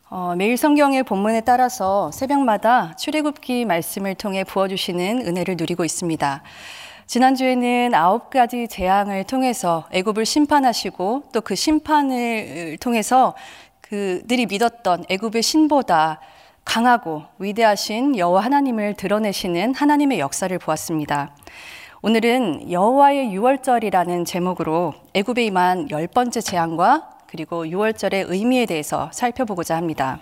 매일 성경의 본문에 따라서 새벽마다 출애굽기 말씀을 통해 부어주시는 은혜를 누리고 있습니다. 지난주에는 9가지 재앙을 통해서 애굽을 심판하시고 또 그 심판을 통해서 그들이 믿었던 애굽의 신보다 강하고 위대하신 여호와 하나님을 드러내시는 하나님의 역사를 보았습니다. 오늘은 여호와의 유월절이라는 제목으로 애굽에 임한 10번째 재앙과 그리고 유월절의 의미에 대해서 살펴보고자 합니다.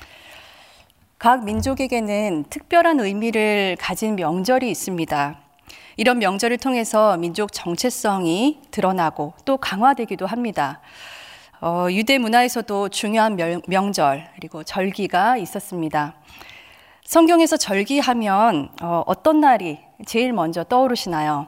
각 민족에게는 특별한 의미를 가진 명절이 있습니다. 이런 명절을 통해서 민족 정체성이 드러나고 또 강화되기도 합니다. 유대 문화에서도 중요한 명절 그리고 절기가 있었습니다. 성경에서 절기하면 어떤 날이 제일 먼저 떠오르시나요?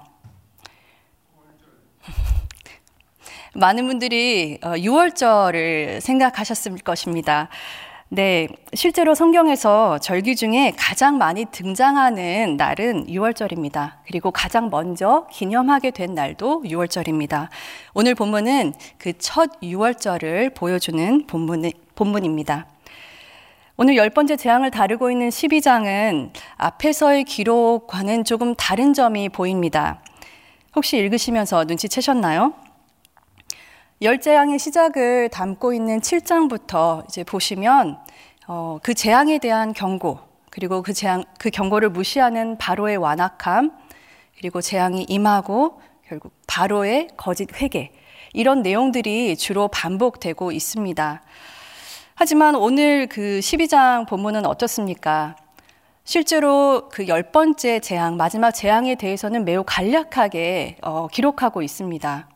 많은 분들이 유월절을 생각하셨을 것입니다. 네, 실제로 성경에서 절기 중에 가장 많이 등장하는 날은 유월절입니다. 그리고 가장 먼저 기념하게 된 날도 유월절입니다. 오늘 본문은 그 첫 유월절을 보여주는 본문입니다. 오늘 10번째 재앙을 다루고 있는 12장은 앞에서의 기록과는 조금 다른 점이 보입니다. 혹시 읽으시면서 눈치채셨나요? 10재앙의 시작을 담고 있는 7장부터 이제 보시면 그 재앙에 대한 경고, 그리고 그 경고를 무시하는 바로의 완악함, 그리고 재앙이 임하고 결국 바로의 거짓 회개, 이런 내용들이 주로 반복되고 있습니다. 하지만 오늘 그 12장 본문은 어떻습니까? 실제로 그 10번째 재앙, 마지막 재앙에 대해서는 매우 간략하게 기록하고 있습니다.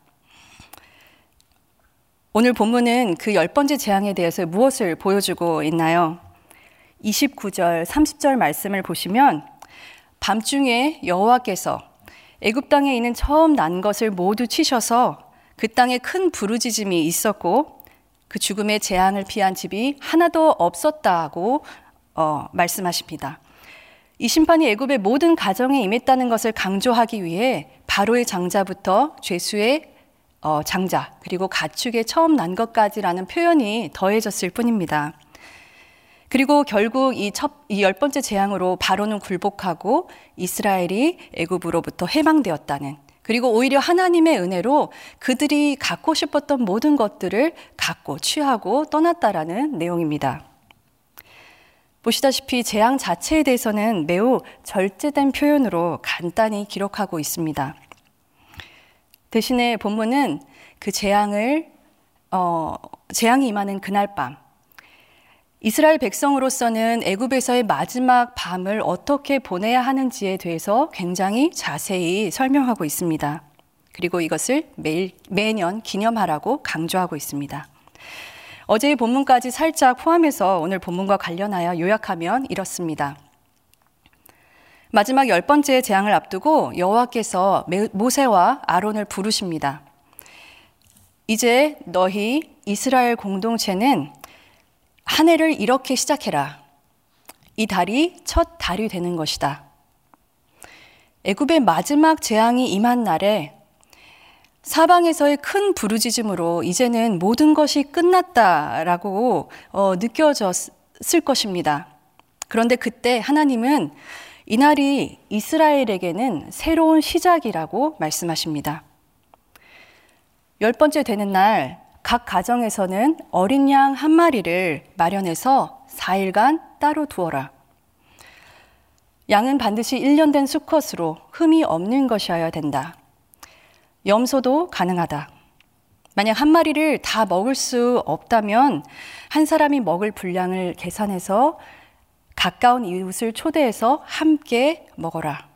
오늘 본문은 그 10번째 재앙에 대해서 무엇을 보여주고 있나요? 29절, 30절 말씀을 보시면 밤중에 여호와께서 애굽 땅에 있는 처음 난 것을 모두 치셔서 그 땅에 큰 부르짖음이 있었고 그 죽음의 재앙을 피한 집이 하나도 없었다고 말씀하십니다. 이 심판이 애굽의 모든 가정에 임했다는 것을 강조하기 위해 바로의 장자부터 죄수의 장자 그리고 가축의 처음 난 것까지라는 표현이 더해졌을 뿐입니다. 그리고 결국 이 10번째 재앙으로 바로는 굴복하고 이스라엘이 애굽으로부터 해방되었다는, 그리고 오히려 하나님의 은혜로 그들이 갖고 싶었던 모든 것들을 갖고 취하고 떠났다라는 내용입니다. 보시다시피 재앙 자체에 대해서는 매우 절제된 표현으로 간단히 기록하고 있습니다. 대신에 본문은 그 재앙이 임하는 그날 밤, 이스라엘 백성으로서는 애굽에서의 마지막 밤을 어떻게 보내야 하는지에 대해서 굉장히 자세히 설명하고 있습니다. 그리고 이것을 매년 기념하라고 강조하고 있습니다. 어제의 본문까지 살짝 포함해서 오늘 본문과 관련하여 요약하면 이렇습니다. 마지막 10번째 재앙을 앞두고 여호와께서 모세와 아론을 부르십니다. 이제 너희 이스라엘 공동체는 한 해를 이렇게 시작해라. 이 달이 첫 달이 되는 것이다. 애굽의 마지막 재앙이 임한 날에 사방에서의 큰 부르짖음으로 이제는 모든 것이 끝났다라고 느껴졌을 것입니다. 그런데 그때 하나님은 이날이 이스라엘에게는 새로운 시작이라고 말씀하십니다. 10번째 되는 날, 각 가정에서는 어린 양 한 마리를 마련해서 4일간 따로 두어라. 양은 반드시 1년 된 수컷으로 흠이 없는 것이어야 된다. 염소도 가능하다. 만약 한 마리를 다 먹을 수 없다면 한 사람이 먹을 분량을 계산해서 가까운 이웃을 초대해서 함께 먹어라.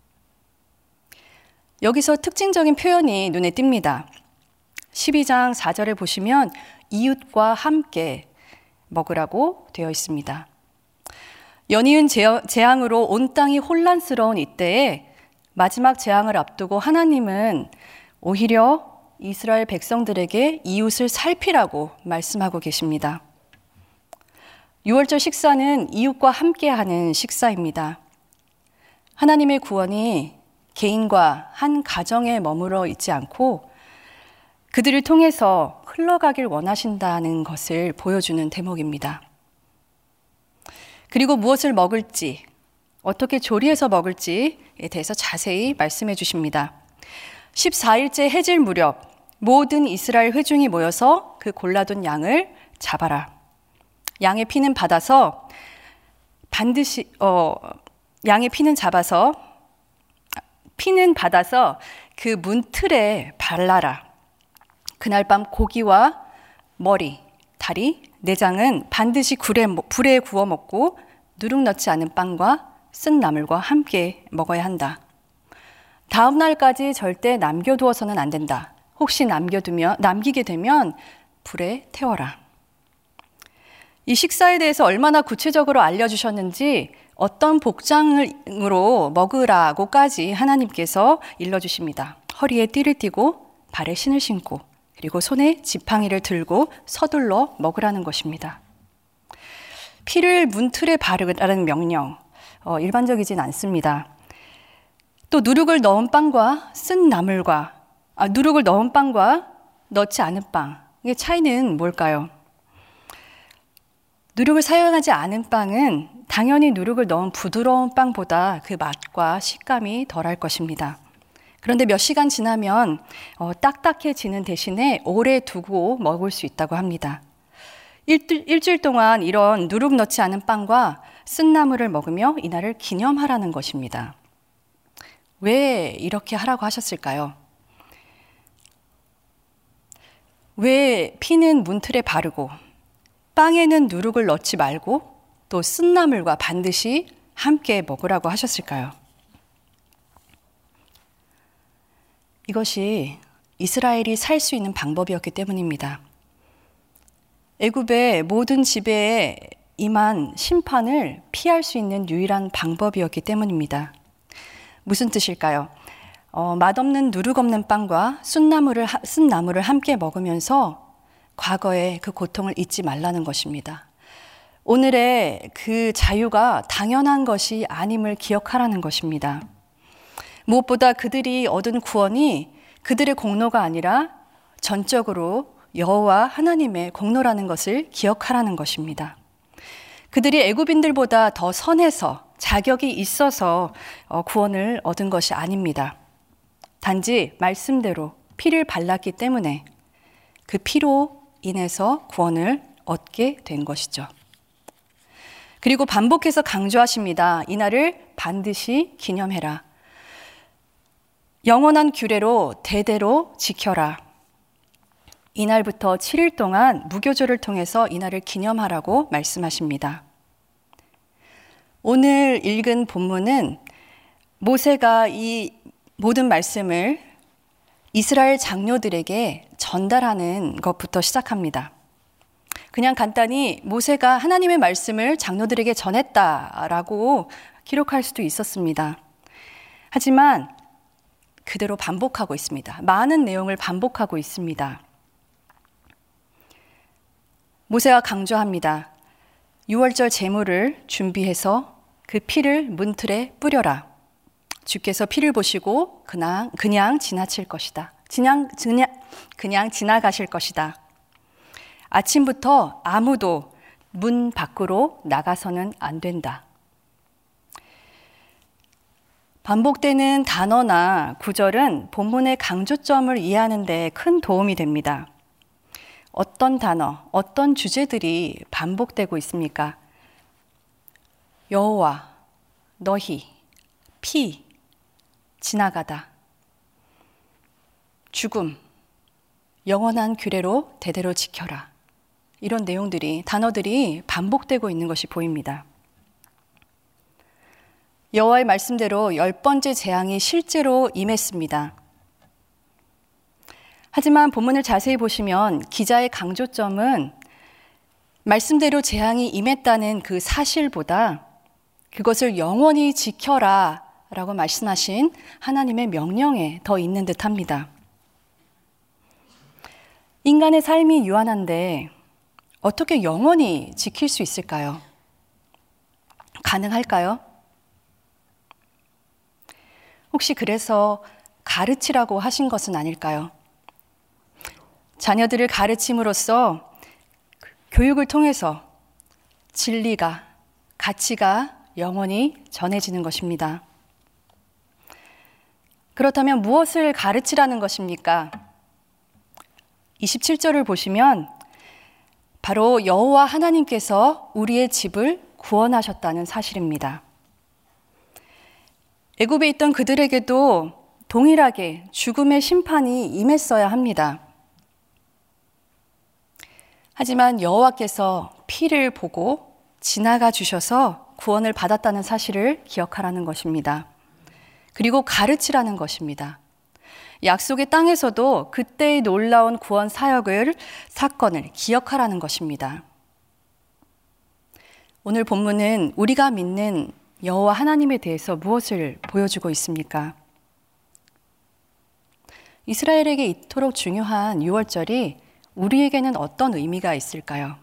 여기서 특징적인 표현이 눈에 띕니다. 12장 4절에 보시면 이웃과 함께 먹으라고 되어 있습니다. 연이은 재앙으로 온 땅이 혼란스러운 이때에 마지막 재앙을 앞두고 하나님은 오히려 이스라엘 백성들에게 이웃을 살피라고 말씀하고 계십니다. 유월절 식사는 이웃과 함께하는 식사입니다. 하나님의 구원이 개인과 한 가정에 머물러 있지 않고 그들을 통해서 흘러가길 원하신다는 것을 보여주는 대목입니다. 그리고 무엇을 먹을지, 어떻게 조리해서 먹을지에 대해서 자세히 말씀해 주십니다. 14일째 해질 무렵 모든 이스라엘 회중이 모여서 그 골라둔 양을 잡아라. 양의 피는 받아서 반드시 양의 피는 받아서 그 문틀에 발라라. 그날 밤 고기와 머리, 다리, 내장은 반드시 불에 구워 먹고 누룩 넣지 않은 빵과 쓴 나물과 함께 먹어야 한다. 다음 날까지 절대 남겨두어서는 안 된다. 혹시 남기게 되면 불에 태워라. 이 식사에 대해서 얼마나 구체적으로 알려주셨는지 어떤 복장으로 먹으라고까지 하나님께서 일러주십니다. 허리에 띠를 띠고 발에 신을 신고 그리고 손에 지팡이를 들고 서둘러 먹으라는 것입니다. 피를 문틀에 바르라는 명령, 일반적이진 않습니다. 또 누룩을 넣은 빵과 넣지 않은 빵의 차이는 뭘까요? 누룩을 사용하지 않은 빵은 당연히 누룩을 넣은 부드러운 빵보다 그 맛과 식감이 덜할 것입니다. 그런데 몇 시간 지나면 딱딱해지는 대신에 오래 두고 먹을 수 있다고 합니다. 일주일 동안 이런 누룩 넣지 않은 빵과 쓴 나물을 먹으며 이날을 기념하라는 것입니다. 왜 이렇게 하라고 하셨을까요? 왜 피는 문틀에 바르고 빵에는 누룩을 넣지 말고 또 쓴 나물과 반드시 함께 먹으라고 하셨을까요? 이것이 이스라엘이 살 수 있는 방법이었기 때문입니다. 애굽의 모든 지배에 임한 심판을 피할 수 있는 유일한 방법이었기 때문입니다. 무슨 뜻일까요? 맛없는 누룩 없는 빵과 쓴 나물을 함께 먹으면서 과거의 그 고통을 잊지 말라는 것입니다. 오늘의 그 자유가 당연한 것이 아님을 기억하라는 것입니다. 무엇보다 그들이 얻은 구원이 그들의 공로가 아니라 전적으로 여호와 하나님의 공로라는 것을 기억하라는 것입니다. 그들이 애굽인들보다 더 선해서 자격이 있어서 구원을 얻은 것이 아닙니다. 단지 말씀대로 피를 발랐기 때문에 그 피로 인해서 구원을 얻게 된 것이죠. 그리고 반복해서 강조하십니다. 이날을 반드시 기념해라. 영원한 규례로 대대로 지켜라. 이날부터 7일 동안 무교절을 통해서 이날을 기념하라고 말씀하십니다. 오늘 읽은 본문은 모세가 이 모든 말씀을 이스라엘 장로들에게 전달하는 것부터 시작합니다. 그냥 간단히 모세가 하나님의 말씀을 장로들에게 전했다라고 기록할 수도 있었습니다. 하지만 그대로 반복하고 있습니다. 많은 내용을 반복하고 있습니다. 모세가 강조합니다. 6월절 제물을 준비해서 그 피를 문틀에 뿌려라. 주께서 피를 보시고 그냥 지나칠 것이다. 그냥 지나가실 것이다. 아침부터 아무도 문 밖으로 나가서는 안 된다. 반복되는 단어나 구절은 본문의 강조점을 이해하는 데 큰 도움이 됩니다. 어떤 단어, 어떤 주제들이 반복되고 있습니까? 여호와, 너희, 피, 지나가다, 죽음, 영원한 규례로 대대로 지켜라. 이런 내용들이, 단어들이 반복되고 있는 것이 보입니다. 여호와의 말씀대로 10번째 재앙이 실제로 임했습니다. 하지만 본문을 자세히 보시면 기자의 강조점은 말씀대로 재앙이 임했다는 그 사실보다 그것을 영원히 지켜라 라고 말씀하신 하나님의 명령에 더 있는 듯합니다. 인간의 삶이 유한한데 어떻게 영원히 지킬 수 있을까요? 가능할까요? 혹시 그래서 가르치라고 하신 것은 아닐까요? 자녀들을 가르침으로써 교육을 통해서 진리가, 가치가 영원히 전해지는 것입니다. 그렇다면 무엇을 가르치라는 것입니까? 27절을 보시면 바로 여호와 하나님께서 우리의 집을 구원하셨다는 사실입니다. 애굽에 있던 그들에게도 동일하게 죽음의 심판이 임했어야 합니다. 하지만 여호와께서 피를 보고 지나가 주셔서 구원을 받았다는 사실을 기억하라는 것입니다. 그리고 가르치라는 것입니다. 약속의 땅에서도 그때의 놀라운 구원 사건을 기억하라는 것입니다. 오늘 본문은 우리가 믿는 여호와 하나님에 대해서 무엇을 보여주고 있습니까? 이스라엘에게 이토록 중요한 유월절이 우리에게는 어떤 의미가 있을까요?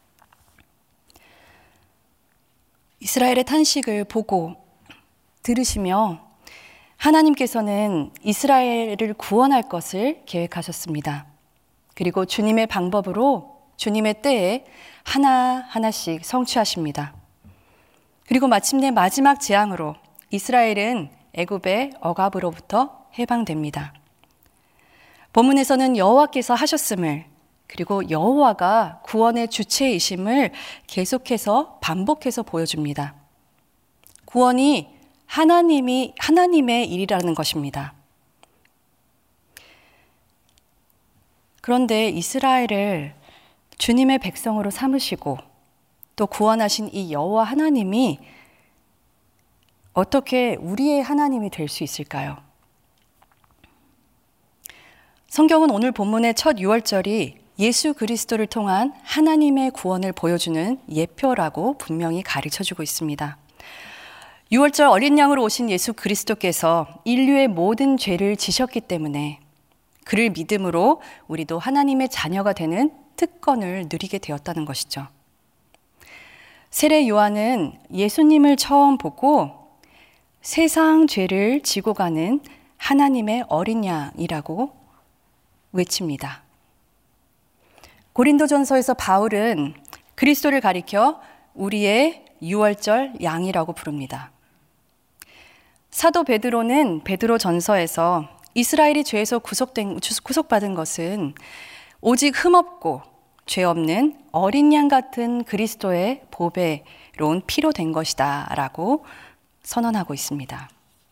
이스라엘의 탄식을 보고 들으시며 하나님께서는 이스라엘을 구원할 것을 계획하셨습니다. 그리고 주님의 방법으로 주님의 때에 하나하나씩 성취하십니다. 그리고 마침내 마지막 재앙으로 이스라엘은 애굽의 억압으로부터 해방됩니다. 본문에서는 여호와께서 하셨음을, 그리고 여호와가 구원의 주체이심을 계속해서 반복해서 보여줍니다. 구원이 하나님의 일이라는 것입니다. 그런데 이스라엘을 주님의 백성으로 삼으시고 또 구원하신 이 여호와 하나님이 어떻게 우리의 하나님이 될 수 있을까요? 성경은 오늘 본문의 첫 유월절이 예수 그리스도를 통한 하나님의 구원을 보여주는 예표라고 분명히 가르쳐주고 있습니다. 유월절 어린 양으로 오신 예수 그리스도께서 인류의 모든 죄를 지셨기 때문에 그를 믿음으로 우리도 하나님의 자녀가 되는 특권을 누리게 되었다는 것이죠. 세례 요한은 예수님을 처음 보고 세상 죄를 지고 가는 하나님의 어린 양이라고 외칩니다. 고린도전서에서 바울은 그리스도를 가리켜 우리의 유월절 양이라고 부릅니다. 사도 베드로는 베드로전서에서 이스라엘이 죄에서 구속받은 것은 오직 흠없고 죄 없는 어린 양 같은 그리스도의 보배로운 피로 된 것이다 라고 선언하고 있습니다.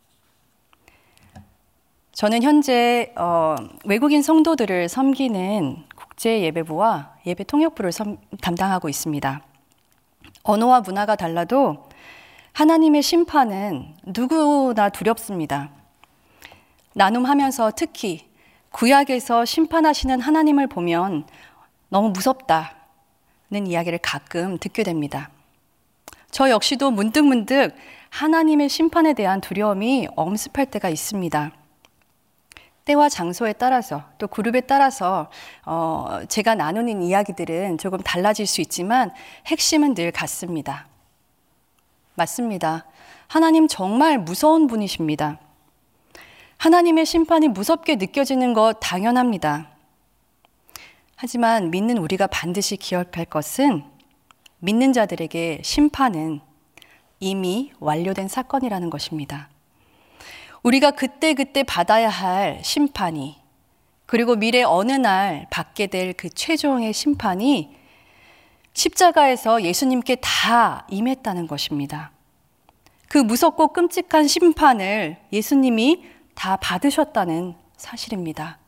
저는 현재 외국인 성도들을 섬기는 국제예배부와 예배통역부를 담당하고 있습니다. 언어와 문화가 달라도 하나님의 심판은 누구나 두렵습니다. 나눔하면서 특히 구약에서 심판하시는 하나님을 보면 너무 무섭다는 이야기를 가끔 듣게 됩니다. 저 역시도 문득문득 하나님의 심판에 대한 두려움이 엄습할 때가 있습니다. 때와 장소에 따라서 또 그룹에 따라서 제가 나누는 이야기들은 조금 달라질 수 있지만 핵심은 늘 같습니다. 맞습니다. 하나님 정말 무서운 분이십니다. 하나님의 심판이 무섭게 느껴지는 것 당연합니다. 하지만 믿는 우리가 반드시 기억할 것은 믿는 자들에게 심판은 이미 완료된 사건이라는 것입니다. 우리가 그때그때 받아야 할 심판이, 그리고 미래 어느 날 받게 될 그 최종의 심판이 십자가에서 예수님께 다 임했다는 것입니다. 그 무섭고 끔찍한 심판을 예수님이 다 받으셨다는 사실입니다.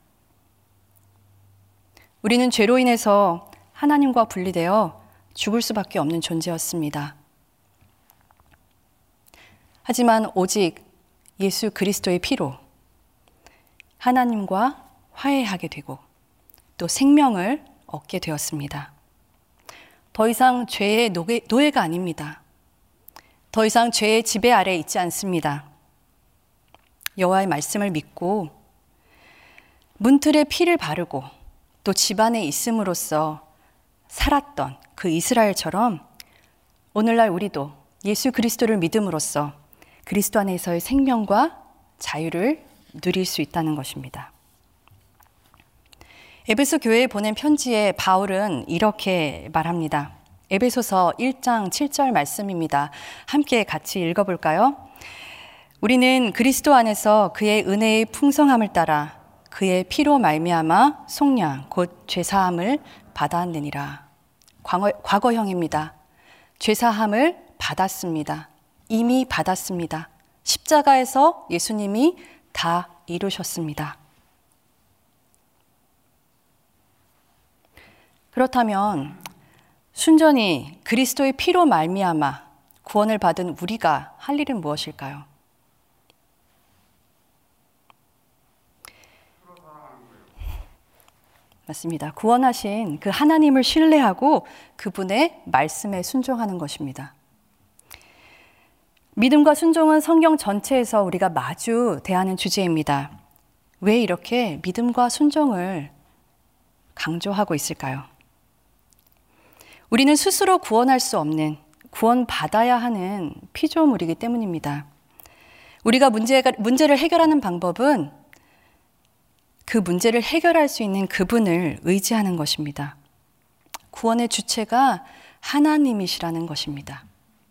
우리는 죄로 인해서 하나님과 분리되어 죽을 수밖에 없는 존재였습니다. 하지만 오직 예수 그리스도의 피로 하나님과 화해하게 되고 또 생명을 얻게 되었습니다. 더 이상 죄의 노예가 아닙니다. 더 이상 죄의 지배 아래 있지 않습니다. 여호와의 말씀을 믿고 문틀에 피를 바르고 또 집안에 있음으로써 살았던 그 이스라엘처럼 오늘날 우리도 예수 그리스도를 믿음으로써 그리스도 안에서의 생명과 자유를 누릴 수 있다는 것입니다. 에베소 교회에 보낸 편지에 바울은 이렇게 말합니다. 에베소서 1장 7절 말씀입니다. 함께 같이 읽어볼까요? 우리는 그리스도 안에서 그의 은혜의 풍성함을 따라 그의 피로 말미암아 속량 곧 죄사함을 받았느니라. 과거형입니다. 죄사함을 받았습니다. 이미 받았습니다. 십자가에서 예수님이 다 이루셨습니다. 그렇다면 순전히 그리스도의 피로 말미암아 구원을 받은 우리가 할 일은 무엇일까요? 맞습니다. 구원하신 그 하나님을 신뢰하고 그분의 말씀에 순종하는 것입니다. 믿음과 순종은 성경 전체에서 우리가 마주 대하는 주제입니다. 왜 이렇게 믿음과 순종을 강조하고 있을까요? 우리는 스스로 구원할 수 없는, 구원받아야 하는 피조물이기 때문입니다. 우리가 문제를 해결하는 방법은 그 문제를 해결할 수 있는 그분을 의지하는 것입니다. 구원의 주체가 하나님이시라는 것입니다.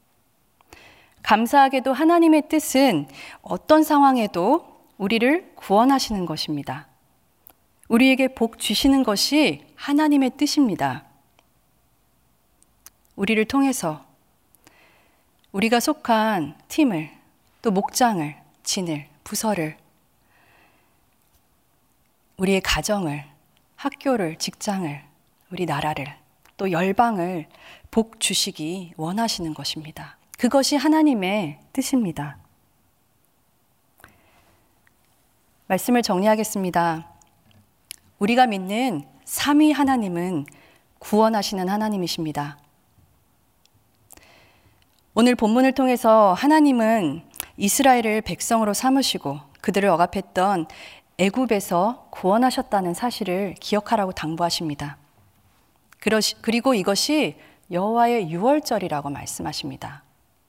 감사하게도 하나님의 뜻은 어떤 상황에도 우리를 구원하시는 것입니다. 우리에게 복 주시는 것이 하나님의 뜻입니다. 우리를 통해서 우리가 속한 팀을, 또 목장을, 진을, 부서를, 우리의 가정을, 학교를, 직장을, 우리 나라를, 또 열방을 복 주시기 원하시는 것입니다. 그것이 하나님의 뜻입니다. 말씀을 정리하겠습니다. 우리가 믿는 삼위 하나님은 구원하시는 하나님이십니다. 오늘 본문을 통해서 하나님은 이스라엘을 백성으로 삼으시고 그들을 억압했던 애굽에서 구원하셨다는 사실을 기억하라고 당부하십니다. 그리고 이것이 여호와의 유월절이라고 말씀하십니다.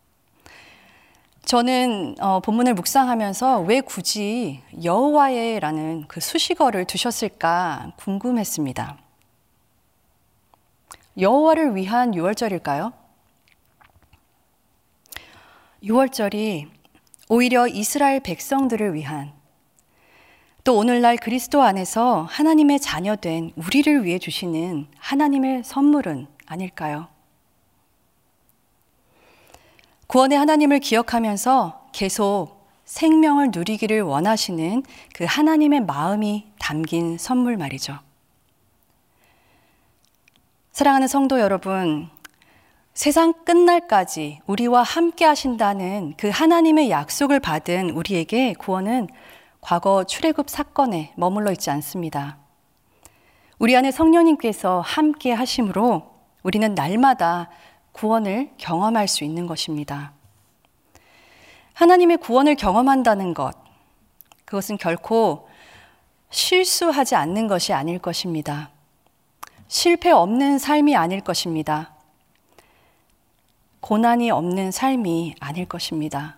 저는 본문을 묵상하면서 왜 굳이 여호와의라는 그 수식어를 두셨을까 궁금했습니다. 여호와를 위한 유월절일까요? 유월절이 오히려 이스라엘 백성들을 위한, 또 오늘날 그리스도 안에서 하나님의 자녀된 우리를 위해 주시는 하나님의 선물은 아닐까요? 구원의 하나님을 기억하면서 계속 생명을 누리기를 원하시는 그 하나님의 마음이 담긴 선물 말이죠. 사랑하는 성도 여러분, 세상 끝날까지 우리와 함께 하신다는 그 하나님의 약속을 받은 우리에게 구원은 과거 출애굽 사건에 머물러 있지 않습니다. 우리 안에 성령님께서 함께 하심으로 우리는 날마다 구원을 경험할 수 있는 것입니다. 하나님의 구원을 경험한다는 것, 그것은 결코 실수하지 않는 것이 아닐 것입니다. 실패 없는 삶이 아닐 것입니다. 고난이 없는 삶이 아닐 것입니다.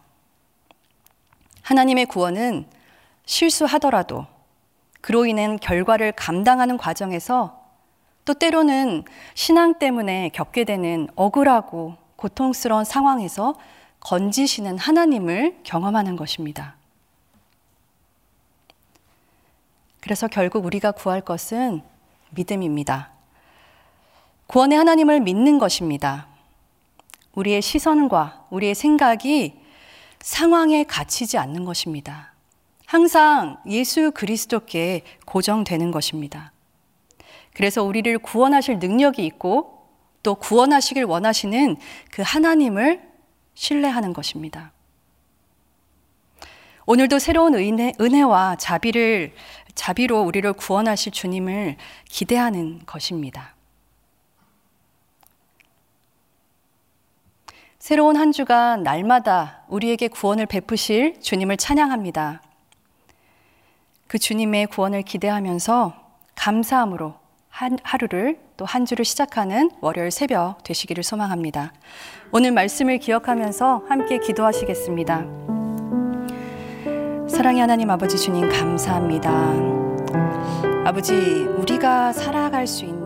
하나님의 구원은 실수하더라도 그로 인한 결과를 감당하는 과정에서 또 때로는 신앙 때문에 겪게 되는 억울하고 고통스러운 상황에서 건지시는 하나님을 경험하는 것입니다. 그래서 결국 우리가 구할 것은 믿음입니다. 구원의 하나님을 믿는 것입니다. 우리의 시선과 우리의 생각이 상황에 갇히지 않는 것입니다. 항상 예수 그리스도께 고정되는 것입니다. 그래서 우리를 구원하실 능력이 있고 또 구원하시길 원하시는 그 하나님을 신뢰하는 것입니다. 오늘도 새로운 은혜와 자비로 우리를 구원하실 주님을 기대하는 것입니다. 새로운 한 주간 날마다 우리에게 구원을 베푸실 주님을 찬양합니다. 그 주님의 구원을 기대하면서 감사함으로 하루를 또 한 주를 시작하는 월요일 새벽 되시기를 소망합니다. 오늘 말씀을 기억하면서 함께 기도하시겠습니다. 사랑의 하나님 아버지 주님 감사합니다. 아버지, 우리가 살아갈 수 있는